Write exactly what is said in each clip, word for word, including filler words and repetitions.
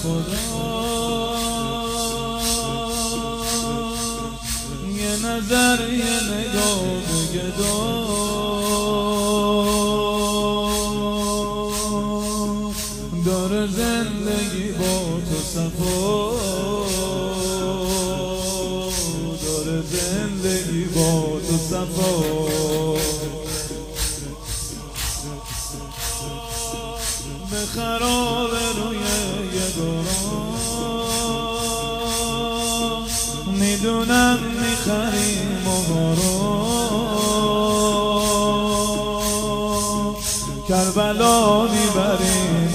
خدا یه نظر یه نگاه گدا داره زندگی با تو صفا داره زندگی با تو صفا به خراب روی یه دوران میدونم میخریم و باران کربلا میبریم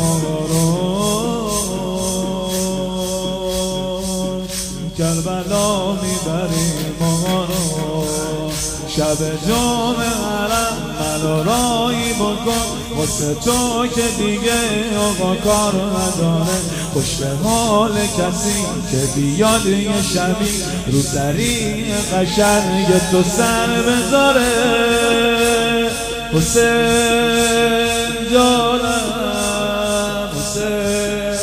آرام کربلا میبریم آرام شب جمعه حرم منو رایی بکن واسه تو که دیگه آقا کار نداره خوش به حال کسی که بیاد یه شبی رو سری قشنگ تو سر بذاره حسین جانم حسین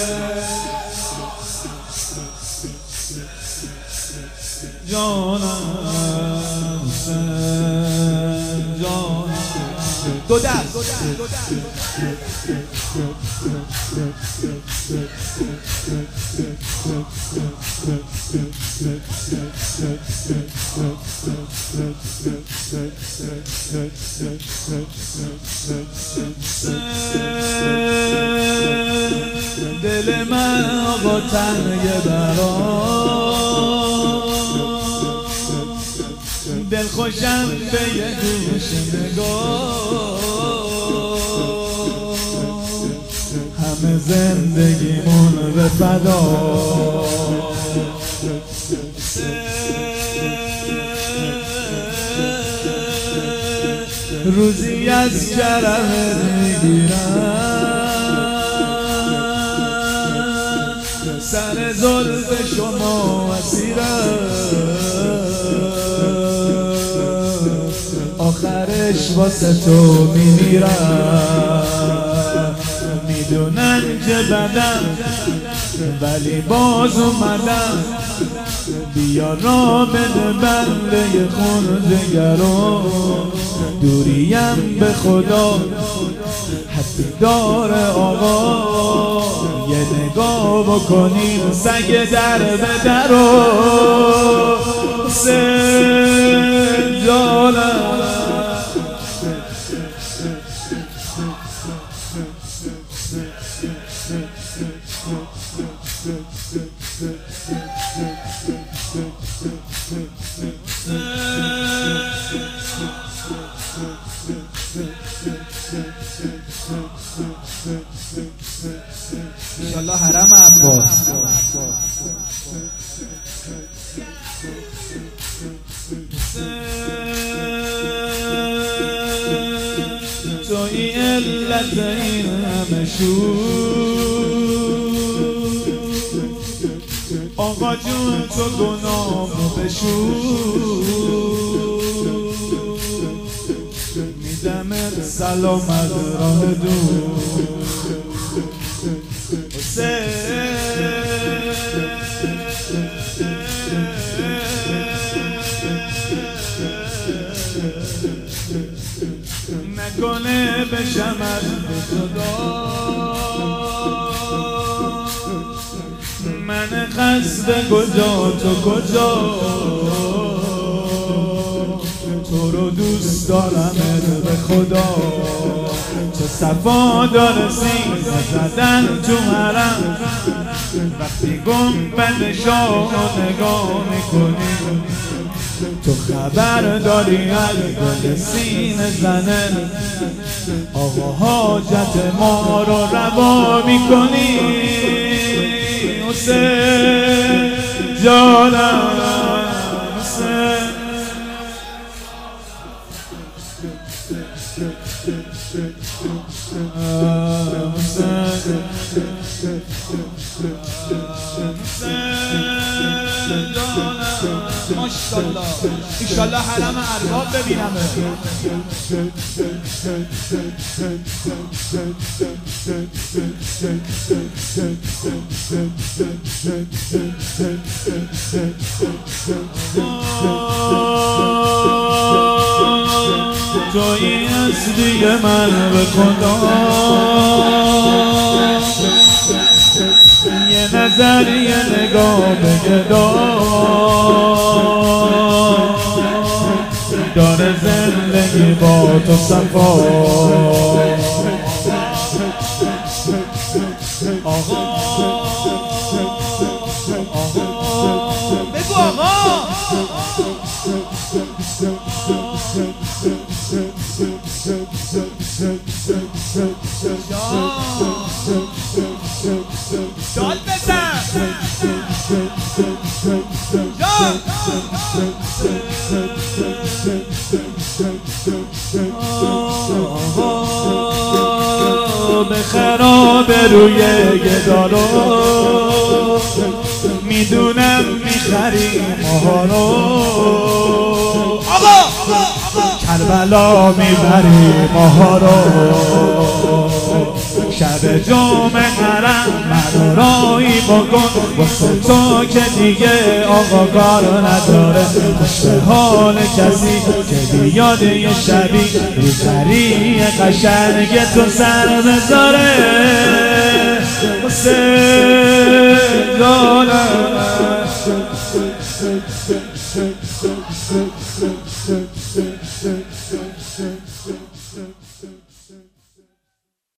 جانم حسین جانم دو دست دل من با تنگ برام دل خوشم به یه گوش نگاه همه زندگیمون به فدا روزی از کرمت میگیرم سر زلف شما اسیرم آخرش واسه تو میمیرم میدونن که بدم ولی باز اومدم بیا را بده بنده خونجگرم دوریم به خدا حدی داره آقا یه نگاه بکنین سگ در به درو حسین جانم انشالله حرم عباس توی علت این همه شور آقا جون تو گناهمو بشور میدمت سلام از راه دور نکنه بشم از جدا من قصد کجا تو کجا تو رو دوست دارم به خدا چه صفا داره سینه زدن تو حرم وقتی گنبدشو نگاه میکنی تو خبر داری از گل سینه زنه آقا حاجت ما رو روا میکنی حسین جانم حسین ماشاءالله ایشالله حرم ارباب ببینم. تویی اصلی من به خدا، یه نظر یه نگاه بگدا داره زندگی با تو صفا. آقا آقا بگو آقا داد بزن به خراب روی گدارو میدونم میخری ماها رو. آقا کربلا میبری ماها رو، شب جمعه حرم منو رایی بکن واسه تو که دیگه آقا کار نداره. خوش به حال کسی که بیاد یه شبی رو سری قشنگ تو سر بذاره واسه